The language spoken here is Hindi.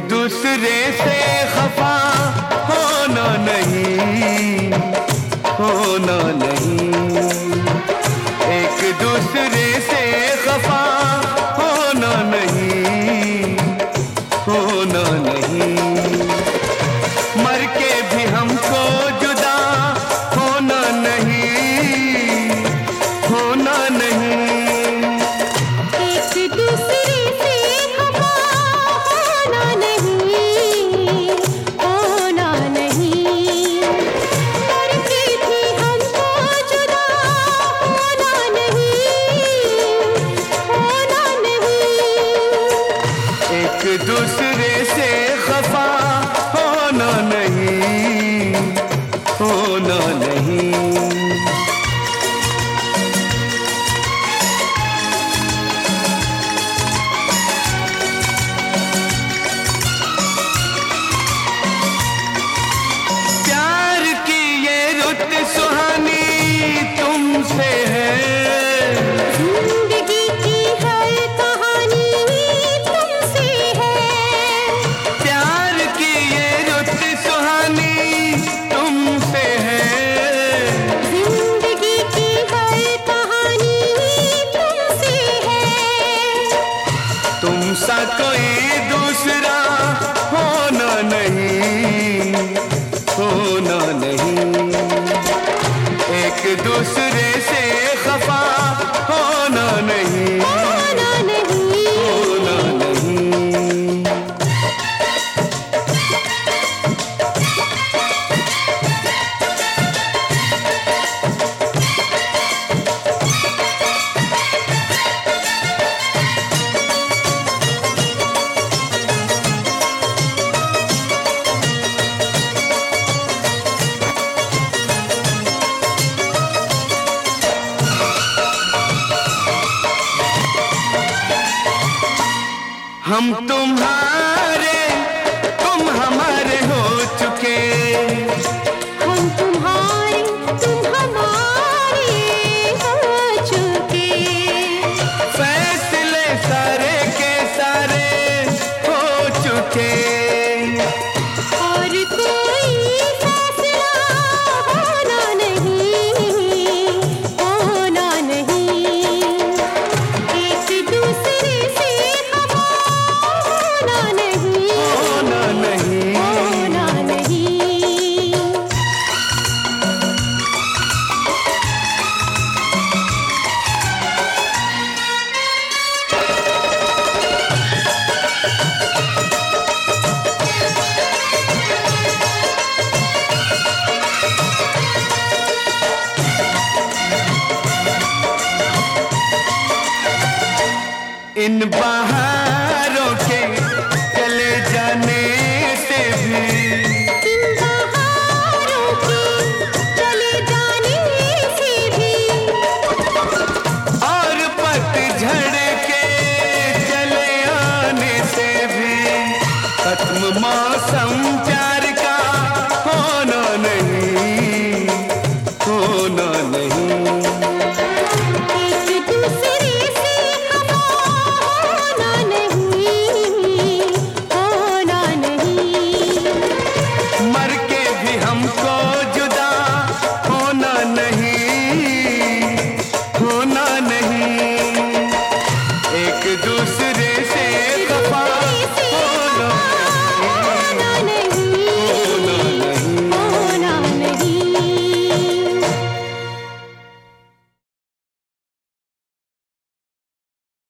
दूसरे से खफा होना नहीं, होना नहीं। एक दूसरे से खफा होना नहीं, होना नहीं। मर के भी हमको जुदा होना नहीं, होना नहीं। एक दूसरे से खफा होना नहीं, होना नहीं। मर के भी हमको जुदा होना नहीं, होना नहीं। एक दूसरे से खफा होना नहीं, होना नहीं। प्यार की ये रुत सुहानी तुमसे है, जिंदगी की हर कहानी तुमसे है। प्यार की ये रुत सुहानी तुमसे है। जिंदगी की हर कहानी तुमसे है। तुम सा कोई दूसरा होना नहीं, होना नहीं। एक दूसरे से खफा होना नहीं, होना नहीं। होना नहीं। हम तुम्हारे, तुम हमारे हो चुके। हम तुम्हारे, तुम हमारे हो चुके। फैसले सारे के सारे हो चुके। और कोई फैसला होना नहीं, होना नहीं। एक दूसरे से खफा होना नहीं, होना नहीं। होना नहीं। इन बहार